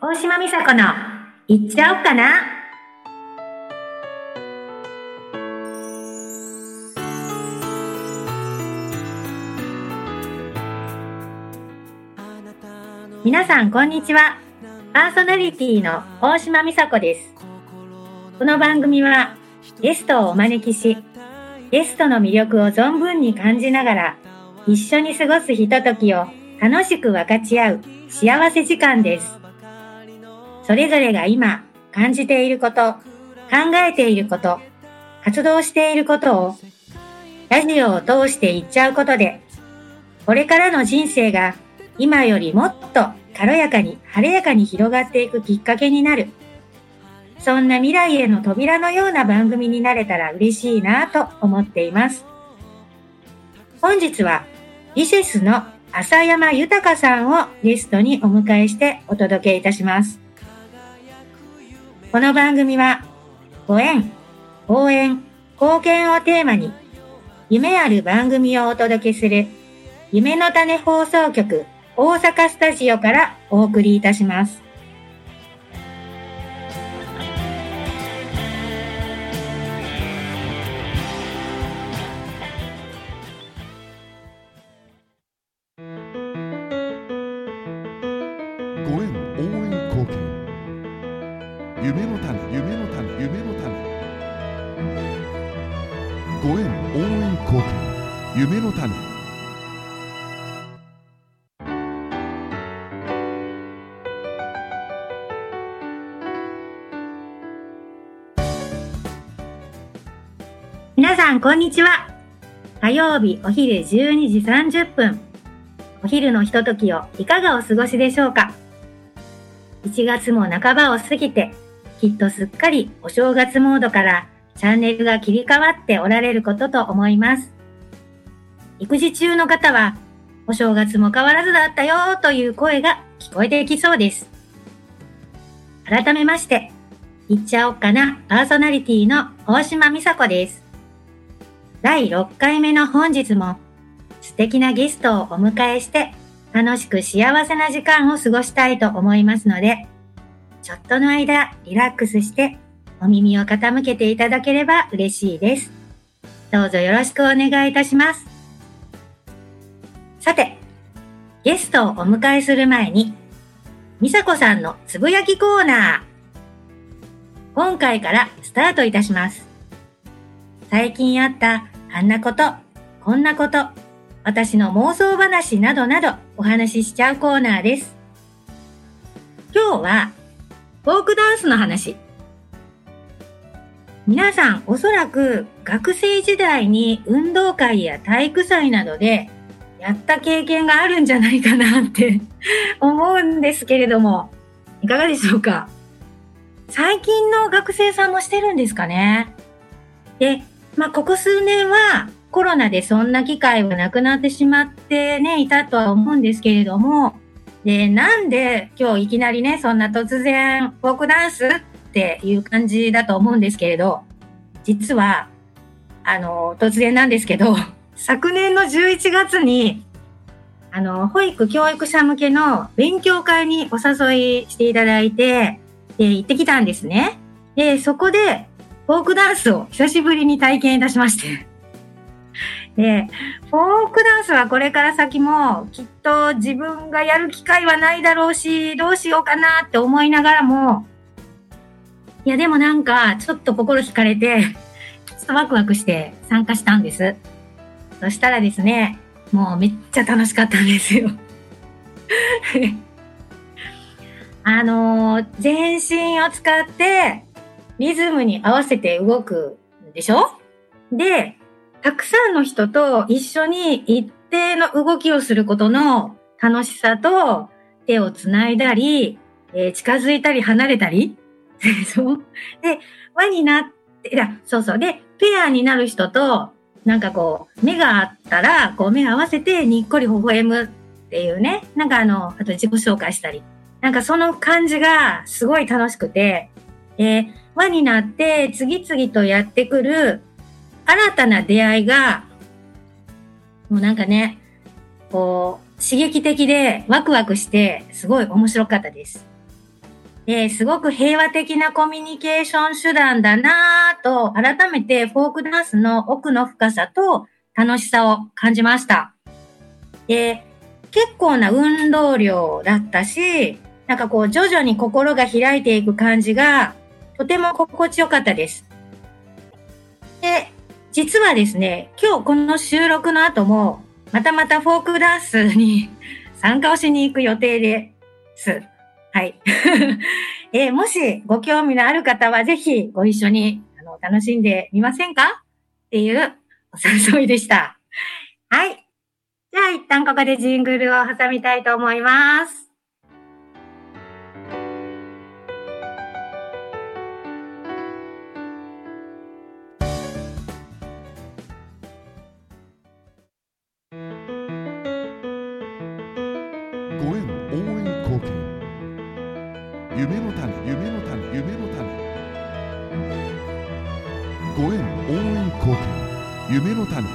大島美佐子の言っちゃおっかな。皆さんこんにちは。パーソナリティの大島美佐子です。この番組はゲストをお招きし、ゲストの魅力を存分に感じながら一緒に過ごすひとときを楽しく分かち合う幸せ時間です。それぞれが今感じていること、考えていること、活動していることをラジオを通して言っちゃうことで、これからの人生が今よりもっと軽やかに晴れやかに広がっていくきっかけになる、そんな未来への扉のような番組になれたら嬉しいなと思っています。本日はリセスの浅山豊さんをゲストにお迎えしてお届けいたします。この番組はご縁、応援、貢献をテーマに夢ある番組をお届けする夢の種放送局大阪スタジオからお送りいたします。 ご縁、応援、貢献、夢の種、夢の種、夢の種。ご縁、応援、貢献、夢の種。 皆さんこんにちは。火曜日お昼12時30分。お昼のひとときをいかがお過ごしでしょうか。1月も半ばを過ぎて、きっとすっかりお正月モードからチャンネルが切り替わっておられることと思います。育児中の方は、お正月も変わらずだったよという声が聞こえてきそうです。改めまして、言っちゃおっかなパーソナリティの大島美佐子です。第6回目の本日も素敵なゲストをお迎えして楽しく幸せな時間を過ごしたいと思いますので、ちょっとの間リラックスしてお耳を傾けていただければ嬉しいです。どうぞよろしくお願いいたします。さて、ゲストをお迎えする前に美佐子さんのつぶやきコーナー、今回からスタートいたします。最近あったあんなこと、こんなこと、私の妄想話などなどお話ししちゃうコーナーです。今日はフォークダンスの話。皆さんおそらく学生時代に運動会や体育祭などでやった経験があるんじゃないかなって思うんですけれども、いかがでしょうか。最近の学生さんもしてるんですかね。で、ここ数年はコロナでそんな機会はなくなってしまってね、いたとは思うんですけれども、で、なんで今日いきなりね、そんな突然フォークダンスっていう感じだと思うんですけれど、実は、突然なんですけど、昨年の11月に、保育教育者向けの勉強会にお誘いしていただいて、で、行ってきたんですね。で、そこで、フォークダンスを久しぶりに体験いたしまして。で、フォークダンスはこれから先もきっと自分がやる機会はないだろうし、どうしようかなって思いながらも、いやでもなんかちょっと心惹かれて、ちょっとワクワクして参加したんです。そしたらですね、もうめっちゃ楽しかったんですよ。全身を使ってリズムに合わせて動くんでしょ？で、たくさんの人と一緒に一定の動きをすることの楽しさと、手をつないだり、近づいたり離れたりそうで、輪になって、で、ペアになる人と、なんかこう、目があったら、こう目を合わせてにっこり微笑むっていうね、なんかあと自己紹介したり、なんかその感じがすごい楽しくて、輪になって次々とやってくる新たな出会いが、もうなんかね、こう、刺激的でワクワクして、すごい面白かったです。 すごく平和的なコミュニケーション手段だなぁと、改めてフォークダンスの奥の深さと楽しさを感じました。で、結構な運動量だったし、なんかこう徐々に心が開いていく感じがとても心地よかったです。で、実はですね、今日この収録の後もまたフォークダンスに参加をしに行く予定です。はい。もしご興味のある方はぜひご一緒に楽しんでみませんかっていうお誘いでした。はい。じゃあ一旦ここでジングルを挟みたいと思います。 ご縁応援貢献、夢の種、夢の種、夢の種。ご縁応援貢献、夢の種。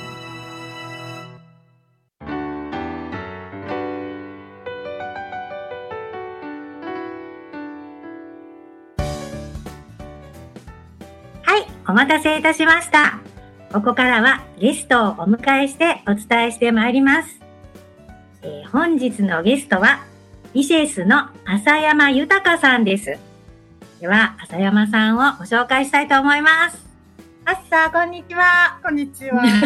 はい、お待たせいたしました。ここからはゲストをお迎えしてお伝えしてまいります。本日のゲストはリシェスの浅山豊さんです。では浅山さんをご紹介したいと思います。アッサー、こんにちは。 こんにちは。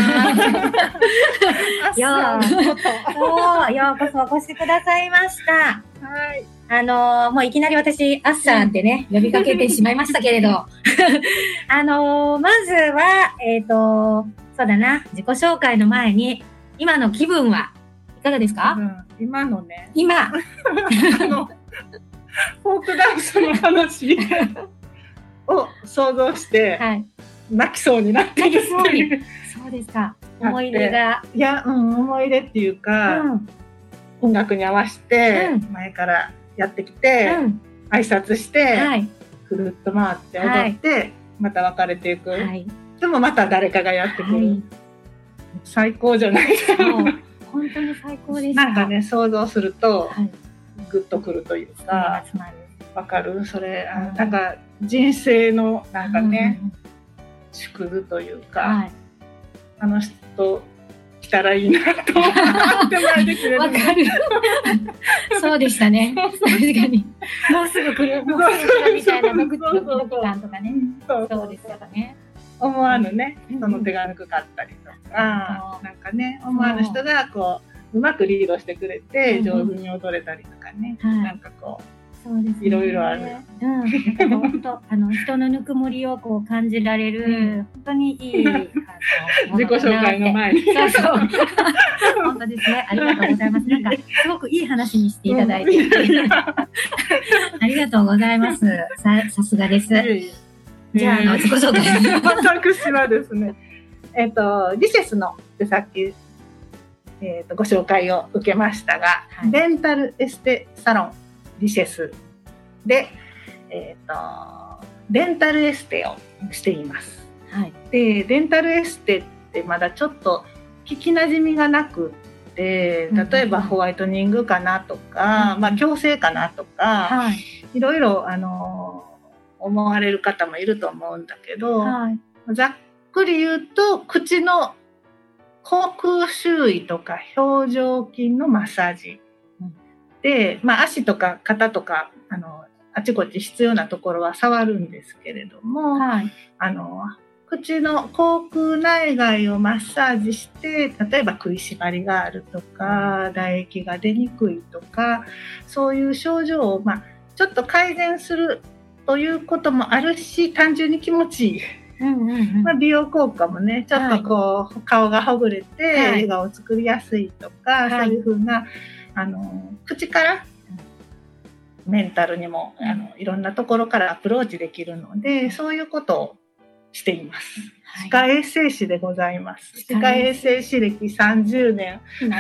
ようこそお越しくださいました。 はい。 もういきなり私、アッサーってね、呼びかけてしまいましたけれど。まずは、そうだな、自己紹介の前に、今の気分はいかがですか？ 今のね。 今。 フォークダンスの話を想像して、はい、泣きそうになってる。 そうですか。思い出が。 いや、思い出っていうか、音楽に合わせて、前からやってきて、挨拶して、くるっと回って踊って、また別れていく。でもまた誰かがやってくる。最高じゃないですか。 本当に最高です。 なんかね、想像すると、グッとくるというか、わかる？それ、なんか人生のなんかね、縮図というか、あの人来たらいいなと思って前でくれる。 わかる。そうでしたね。確かに。もうすぐ来る、もうすぐ来るみたいなドキドキ感とかね。そうですよね。 思わぬね、その手がぬくかったりとか、なんかね、思わぬ人がこううまくリードしてくれて上手に踊れたりとかね、なんかこういろいろある。 本当人のぬくもりをこう感じられる本当にいい自己紹介の前に。 そう。本当ですね。ありがとうございます。なんかすごくいい話にしていただいて、ありがとうございます。さすがです。じゃあ、自己紹介。 私はですね、リシェスのってさっき、ご紹介を受けましたが、デンタルエステサロンリシェスで、デンタルエステをしています。で、デンタルエステってまだちょっと聞きなじみがなくて、例えばホワイトニングかなとか、矯正かなとか、いろいろ思われる方もいると思うんだけど、ざっくり言うと口の口腔周囲とか表情筋のマッサージ、で、足とか肩とかあちこち必要なところは触るんですけれども、口の口腔内外をマッサージして、例えば食いしばりがあるとか唾液が出にくいとか、そういう症状をちょっと改善するということもあるし、単純に気持ちいい、美容効果もね、ちょっとこう顔がほぐれて笑顔を作りやすいとか、そういう風な口からメンタルにもいろんなところからアプローチできるので、そういうことをしています。歯科衛生士でございます。歯科衛生士歴30年。 素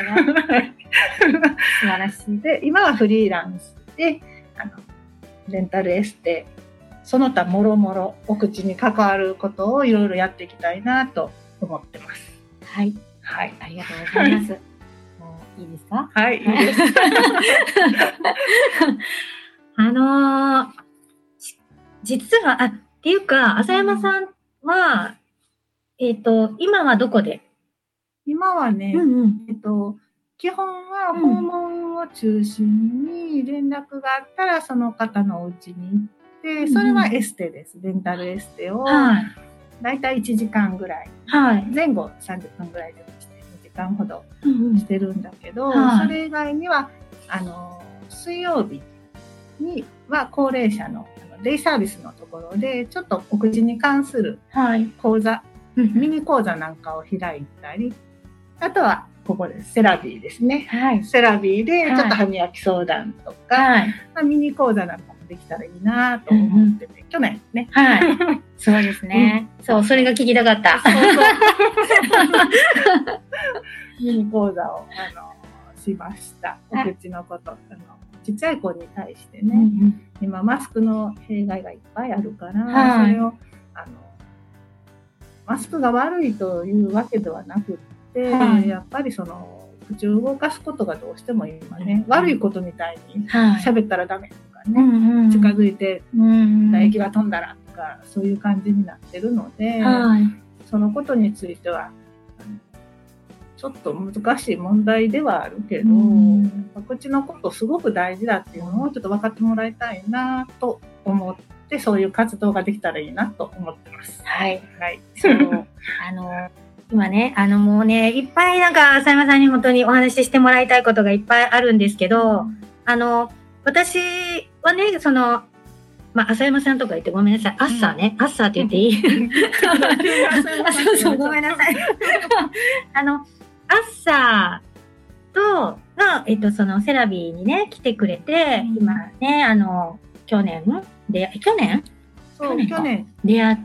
晴らしい。 で、今はフリーランスでデンタルエステ、その他もろもろお口に関わることをいろいろやっていきたいなと思ってます。 はい、ありがとうございます。もういいですか？ はい、いいです。 実は、っていうか、浅山さんは、今はどこで？ 今はね、基本は訪問を中心に連絡があったらその方のお家に行って、それはエステです。レンタルエステを、だいたい1時間ぐらい、前後30分ぐらいでして2時間ほどしてるんだけど、それ以外には水曜日には高齢者のデイサービスのところでちょっとお口に関する講座、ミニ講座なんかを開いたり、あとはここです。セラビーですね。セラビーでちょっと歯磨き相談とか、ミニ講座なんかもできたらいいなと思ってて、去年ね。 そうですね。そう、それが聞きたかった。 ミニ講座をしました。お口のこと。ちっちゃい子に対してね、今マスクの弊害がいっぱいあるから、それをマスクが悪いというわけではなくって、やっぱりその口を動かすことがどうしても今ね、悪いことみたいに喋ったらダメとかね、近づいて唾液が飛んだらとかそういう感じになってるので、そのことについてはちょっと難しい問題ではあるけど、口のことすごく大事だっていうのをちょっと分かってもらいたいなと思って、そういう活動ができたらいいなと思ってます。 そう今ね、もうね、いっぱいなんか浅山さんに本当にお話ししてもらいたいことがいっぱいあるんですけど、私はね、浅山さんとか言ってごめんなさい。アッサーね。アッサーって言っていい？そう、ごめんなさい。アッサーとが、そのセラビーにね、来てくれて、今ね、去年出会って、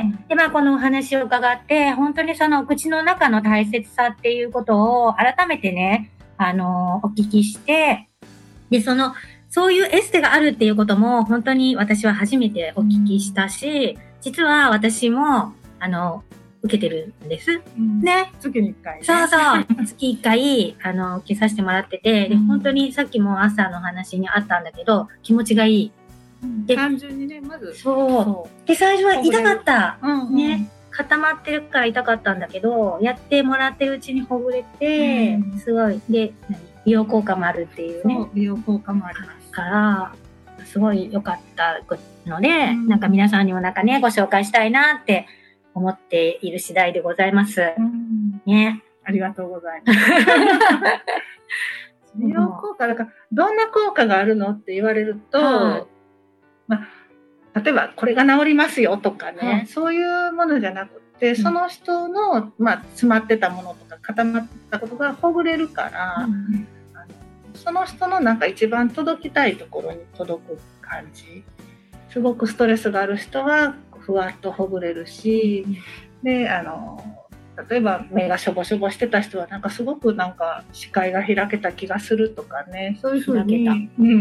で、このお話を伺って、本当にその口の中の大切さっていうことを改めてね、お聞きして、で、そういうエステがあるっていうことも本当に私は初めてお聞きしたし、実は私も、受けてるんです。ね。 月に1回、ね。 そうそう。月1回、受けさせてもらってて、で、本当にさっきも朝の話にあったんだけど、気持ちがいい。 単純にね、まず。 そう。で、最初は痛かった。ね。固まってるから痛かったんだけど、やってもらってるうちにほぐれて、すごい。で、美容効果もあるっていうね。 そう、美容効果もあります。 から、すごい良かったので、なんか皆さんにもなんかね、ご紹介したいなって思っている次第でございます。ね。 ありがとうございます。美容効果だから、どんな効果があるのって言われると、例えばこれが治りますよとかね、そういうものじゃなくて、その人の、詰まってたものとか固まったことがほぐれるから、その人のなんか一番届きたいところに届く感じ。すごくストレスがある人はふわっとほぐれるし、で、例えば目がしょぼしょぼしてた人はなんかすごくなんか視界が開けた気がするとかね、そういうふうに。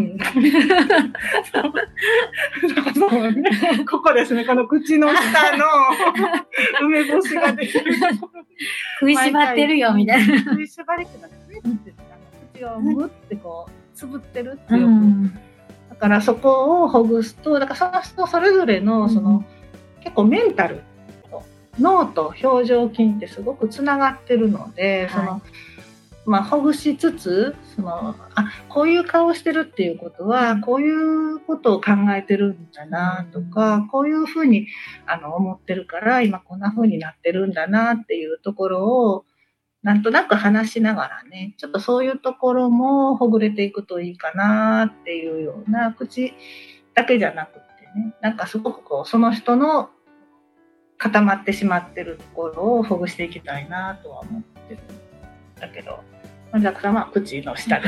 そうね、ここですね、この口の下の梅干しができる。 食いしばってるよみたいな。 食いしばりって口をむってこうつぶってるっていう。だからそこをほぐすと、だからその人それぞれの結構メンタル。脳と表情筋ってすごくつながってるので、ほぐしつつこういう顔してるっていうことはこういうことを考えてるんだなとか、こういうふうに思ってるから今こんなふうになってるんだなっていうところをなんとなく話しながらね、ちょっとそういうところもほぐれていくといいかなっていうような、口だけじゃなくてね、なんかすごくこうその人の固まってしまってるところをほぐしていきたいなとは思ってるんだけど、だから口の下です。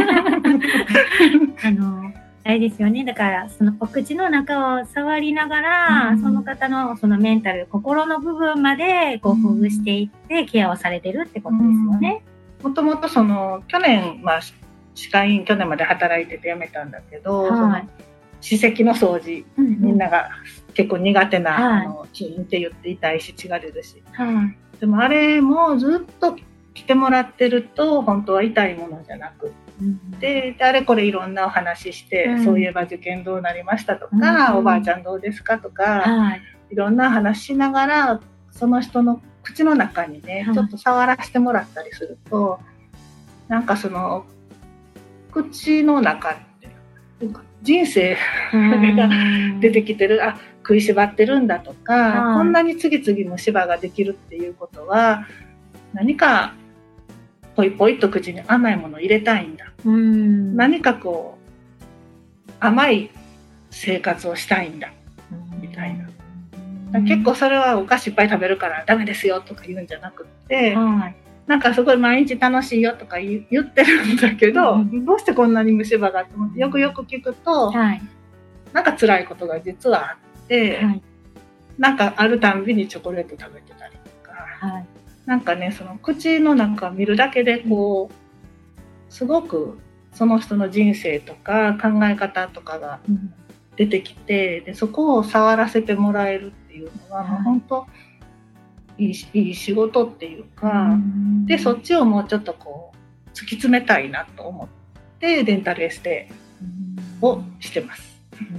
あれですよね。だからそのお口の中を触りながら、その方のそのメンタル、心の部分までこうほぐしていってケアをされてるってことですよね。 もともと去年歯科医院去年まで働いてて辞めたんだけど、歯石の掃除、みんなが結構苦手なキーンって言って痛いし血が出るし、でもあれもずっと来てもらってると本当は痛いものじゃなくっであれこれいろんなお話しして、そういえば受験どうなりましたとか、おばあちゃんどうですかとか、いろんな話しながらその人の口の中にね、ちょっと触らせてもらったりすると、なんかその口の中って人生が出てきてる、食いしばってるんだとか、こんなに次々虫歯ができるっていうことは何かポイポイと口に甘いものを入れたいんだ、何かこう甘い生活をしたいんだみたいな、結構それはお菓子いっぱい食べるからダメですよとか言うんじゃなくって、なんかすごい毎日楽しいよとか言ってるんだけど、どうしてこんなに虫歯がって思ってよくよく聞くと、なんか辛いことが実はあって、なんかあるたんびにチョコレート食べてたりとか、なんかね、その口の中見るだけでこうすごくその人の人生とか考え方とかが出てきて、でそこを触らせてもらえるっていうのは、もう本当いい仕事っていうか、でそっちをもうちょっとこう突き詰めたいなと思ってデンタルエステをしてます。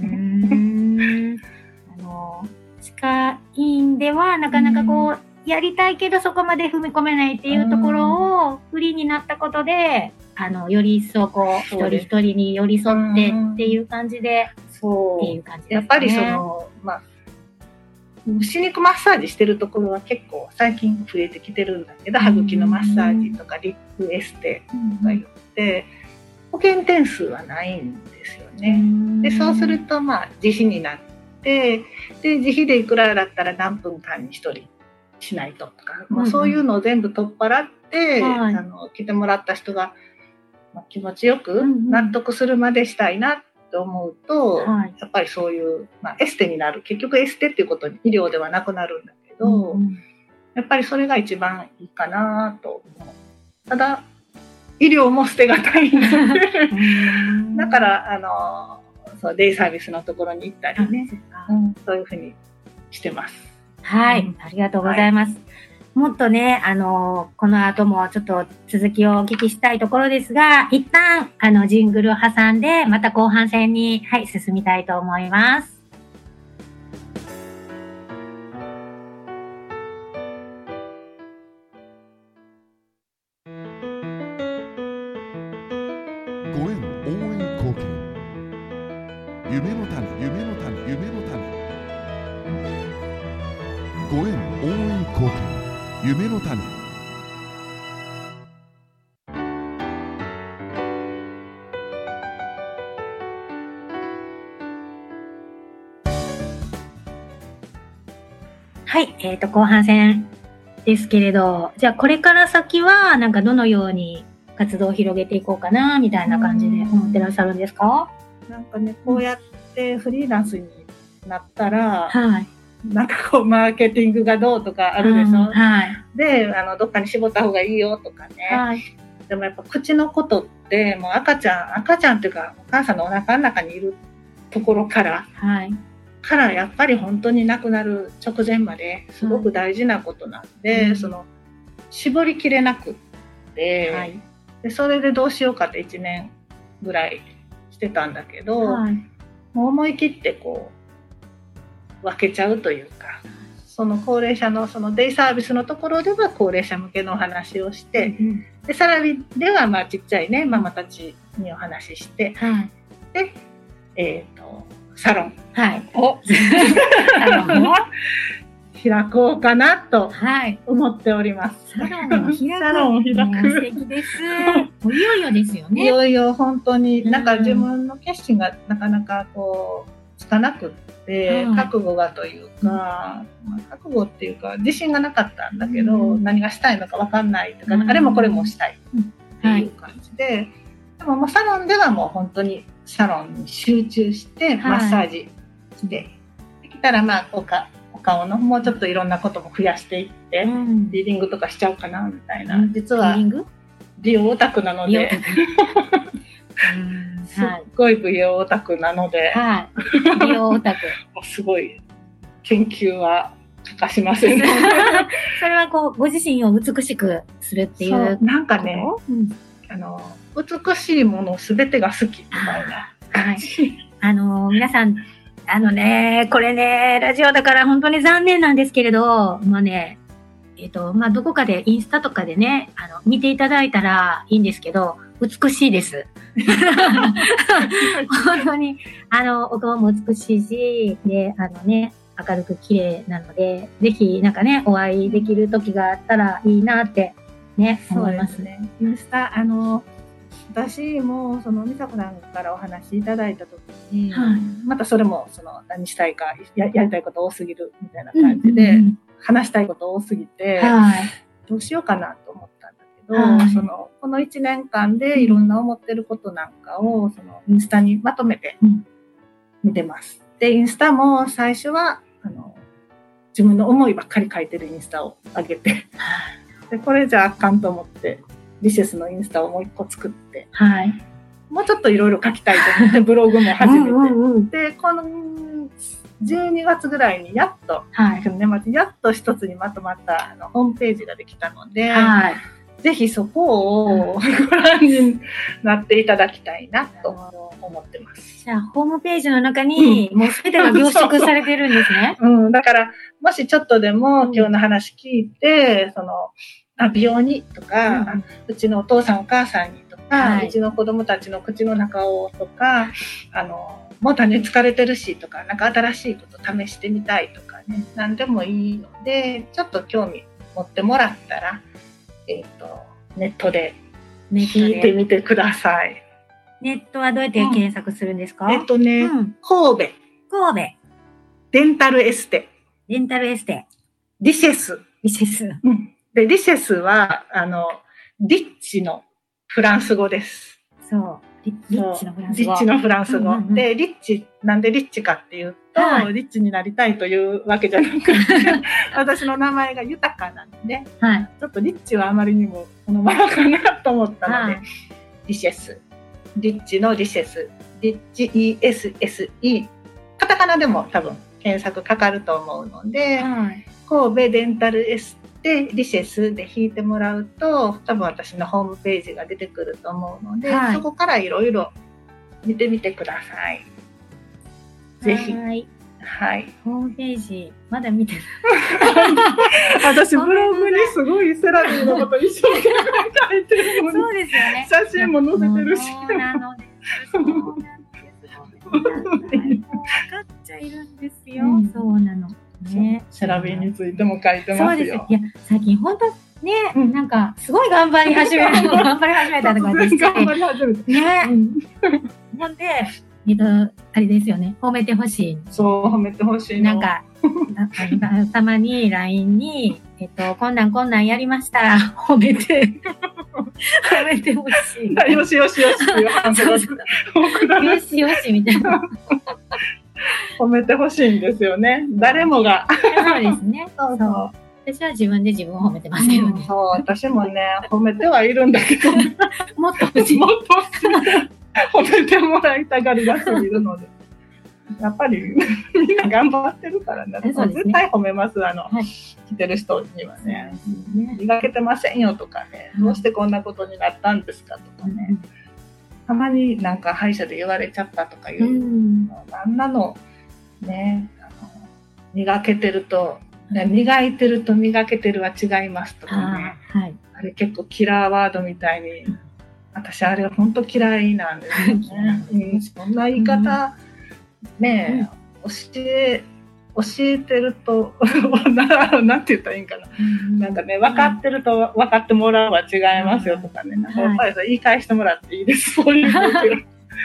歯科医院ではなかなかこうやりたいけどそこまで踏み込めないっていうところをフリーになったことで、より一層こう一人一人に寄り添ってっていう感じで、っていう感じですね。 やっぱりその歯肉マッサージしてるところは結構最近増えてきてるんだけど、歯茎のマッサージとかリップエステとか言って、保険点数はないんですよね。でそうすると自費になって、で自費でいくらだったら何分間に1人しないととか、そういうのを全部取っ払って、来てもらった人が気持ちよく納得するまでしたいなと思うと、やっぱりそういう、エステになる、結局エステっていうことに医療ではなくなるんだけど、やっぱりそれが一番いいかなと思う。ただ医療も捨てがたいんでだからデイサービスのところに行ったりね、そういうふうにしてます。 ありがとうございます。もっとね、この後もちょっと続きをお聞きしたいところですが、一旦、ジングルを挟んで、また後半戦に、進みたいと思います。 ご縁応援貢献、夢の種、夢の種、夢の種。ご縁応援貢献、夢の種。 後半戦ですけれど、じゃあこれから先はなんかどのように活動を広げていこうかなみたいな感じで思ってらっしゃるんですか？ なんかね、こうやってフリーランスになったら、なんかこうマーケティングがどうとかあるでしょ、でどっかに絞った方がいいよとかね、でもやっぱ口のことってもう赤ちゃんっていうかお母さんのお腹の中にいるところから、やっぱり本当に亡くなる直前まですごく大事なことなんで、その絞りきれなくって、でそれでどうしようかって1年ぐらいしてたんだけど、もう思い切ってこう分けちゃうというか、その高齢者のそのデイサービスのところでは高齢者向けのお話をして、でさらにではちっちゃいねママたちにお話しして、でサロンを開こうかなと思っております。 サロンを開く。素敵です。いよいよですよね。 いよいよ本当になんか自分の決心がなかなかこうつかなくって、覚悟がというか、覚悟っていうか自信がなかったんだけど、何がしたいのか分かんないとか、あれもこれもしたいっていう感じで、でももうサロンではもう本当にサロンに集中してマッサージして、できたらお顔のもうちょっといろんなことも増やしていって、リーディングとかしちゃおうかなみたいな、実は美容オタクなのですっごい美容オタクなので、 美容オタクすごい研究は欠かしませんね。 それはこうご自身を美しくするっていうなんかね、 美しいものすべてが好きみたいな。 はい。皆さん、これね、ラジオだから本当に残念なんですけれど、もうね、どこかでインスタとかでね、見ていただいたらいいんですけど、美しいです。本当に、お顔も美しいし、で、明るく綺麗なので、ぜひ、なんかね、お会いできる時があったらいいなってね、思いますね。 インスタ、私も美佐子さんからお話いただいた時に、はい、またそれも何したいか やりたいこと多すぎるみたいな感じで、話したいこと多すぎて、はい、どうしようかなと思ったんだけど、はい、この1年間でいろんな思ってることなんかをインスタにまとめて見てます。でインスタも最初は自分の思いばっかり書いてるインスタを上げてでこれじゃあかんと思ってリシェスのインスタをもう一個作って、はい、もうちょっといろいろ書きたいと思ってブログも始めてでこの12月ぐらいにやっと、はい、年末やっと一つにまとまったホームページができたので、はい、ぜひそこをご覧になっていただきたいなと思ってます。 じゃあホームページの中にもう全てが凝縮されてるんですね。 だからもしちょっとでも今日の話聞いて、美容にとか、うちのお父さんお母さんにとか、はい、うちの子供たちの口の中をとか、もう種疲れてるしとか、なんか新しいこと試してみたいとかね、何でもいいので、ちょっと興味持ってもらったら、ネットで聞いてみてください。 ネットはどうやって検索するんですか？ 神戸。デンタルエステ。リシェス。で、リシェスは、リッチのフランス語です。 そう。リッチのフランス語。で、リッチ、なんでリッチかっていうと、はい、リッチになりたいというわけじゃなくて、私の名前が豊かなので、はい、ちょっとリッチはあまりにも好まなかなと思ったので、はい、リシェス。リッチのリシェス。リッチ ESSE。カタカナでも多分検索かかると思うので、はい、神戸デンタルエステリシェスで引いてもらうと多分私のホームページが出てくると思うので、はい、そこからいろいろ見てみてください。ぜひ。はい。 ホームページまだ見てない。 私ブログにすごいセラピーのこと一生懸命書いてるのに。 そうですよね。 写真も載せてるし。 そうなのです。分かっちゃいるんですよ。そうなの。ね、 セラピーについても書いてますよ。そうです。 いや最近本当ね、なんかすごい頑張り始めたとかです頑張り始めた。 ね。なんであれですよね。褒めてほしい。 そう褒めてほしいなんかたまに LINE にこんなんやりましたら褒めてほしい。 よしよしよしっていう反応がよしよしみたいな。 褒めてほしいんですよね。誰もが。 そうですね。そう。私は自分で自分を褒めてますけどね。 そう、私もね、褒めてはいるんだけど、 もっと欲しい。 褒めてもらいたがりがすぎるので。やっぱりみんな頑張ってるからね。絶対褒めます。来てる人にはね。磨けてませんよとかね。どうしてこんなことになったんですかとかね。たまになんか歯医者で言われちゃったとかいう、あんなのね、磨けてると、磨いてると磨けてるは違いますとかね、あれ結構キラーワードみたいに、私あれ本当嫌いなんですよね。そんな言い方、ね、教えてるとなんて言ったらいいんかな、なんかね分かってると分かってもらうは違いますよとかね、やっぱり言い返してもらっていいです、そういう時は。そう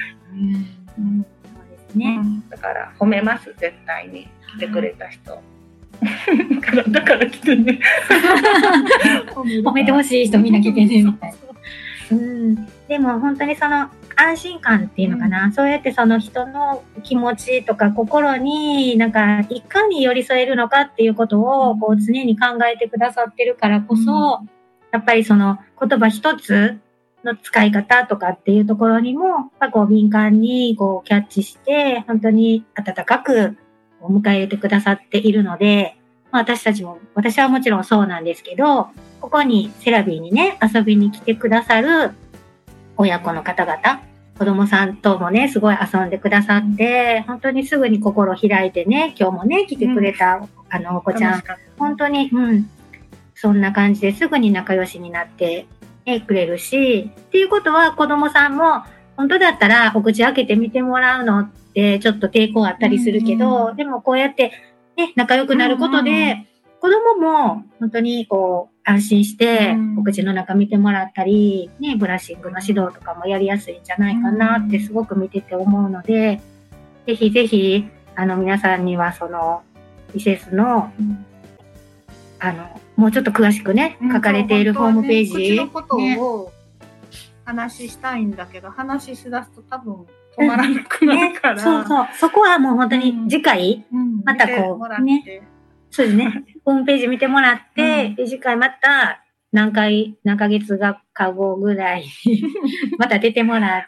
ですね。だから褒めます、絶対に来てくれた人。だから来てね。 褒めてほしい人みんな来てねみたいな。でも本当にその安心感っていうのかな、そうやってその人の気持ちとか心になんかいかに寄り添えるのかっていうことをこう常に考えてくださってるからこそ、やっぱりその言葉一つの使い方とかっていうところにもこう敏感にこうキャッチして本当に温かく迎え入れてくださっているので、私はもちろんそうなんですけど、ここにセラビーにね遊びに来てくださる親子の方々、子供さんともね、すごい遊んでくださって、本当にすぐに心開いてね、今日もね、来てくれた、お子ちゃん、本当に、そんな感じですぐに仲良しになって、くれるし、っていうことは子供さんも、本当だったらお口開けて見てもらうのってちょっと抵抗あったりするけど、でもこうやってね、仲良くなることで、子供も本当にこう安心してお口の中見てもらったり、ね、ブラッシングの指導とかもやりやすいんじゃないかなってすごく見てて思うので、ぜひぜひ皆さんにはそのミセスのもうちょっと詳しくね、書かれているホームページ、 口のことを話したいんだけど、話しだすと多分止まらなくなるから、 そうそう、そこはもう本当に次回、またこうね、そうですね、ホームページ見てもらって、で次回また何ヶ月か後ぐらいまた出てもらって、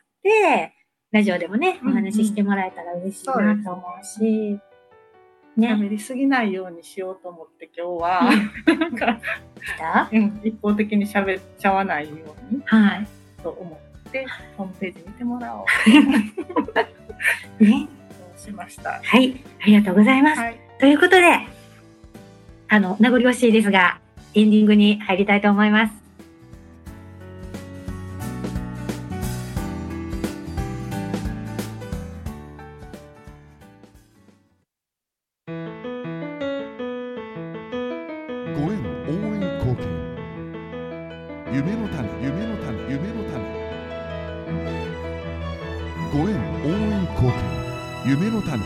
ラジオでもね、お話ししてもらえたら嬉しいなと思うし、 喋りすぎないようにしようと思って今日は、なんか一方的に喋っちゃわないように、と思ってホームページ見てもらおうね、そうしました。 はい、ありがとうございます。ということで、名残惜しいですがエンディングに入りたいと思います。 ご縁応援貢献、夢の種、夢の種、夢の種。ご縁応援貢献、夢の種。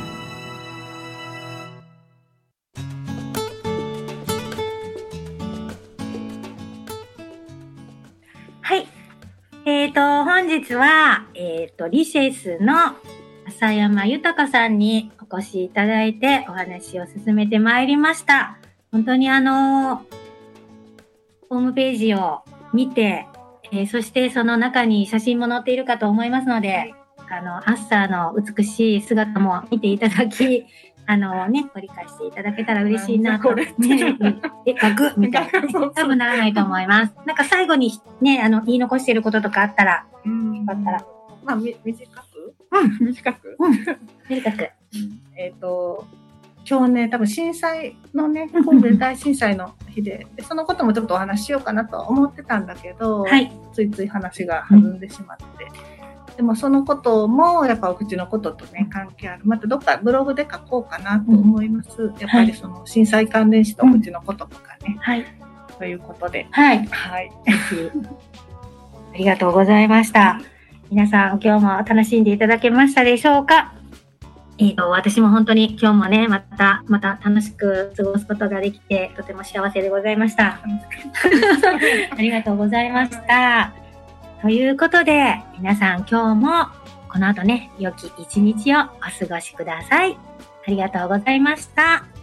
はい。本日は、リセスの浅山豊さんにお越しいただいてお話を進めてまいりました。本当にホームページを見て、そしてその中に写真も載っているかと思いますので、アッサーの美しい姿も見ていただき、ご理解していただけたら嬉しいなと。ガクみたいな。多分ならないと思います。なんか最後にね、言い残していることとかあったら、よかったら。 まあ、短く短く今日ね、多分震災のね、神戸大震災の日で、そのこともちょっとお話ししようかなと思ってたんだけど、ついつい話が弾んでしまって。でもそのこともやっぱお口のこととね、関係ある。またどっかブログで書こうかなと思います。やっぱりその震災関連死とお口のこととかね。ということで。 ありがとうございました。皆さん今日も楽しんでいただけましたでしょうか。私も本当に今日もね、また楽しく過ごすことができて、とても幸せでございました。ありがとうございました。ということで、皆さん今日もこの後ね、良き一日をお過ごしください。ありがとうございました。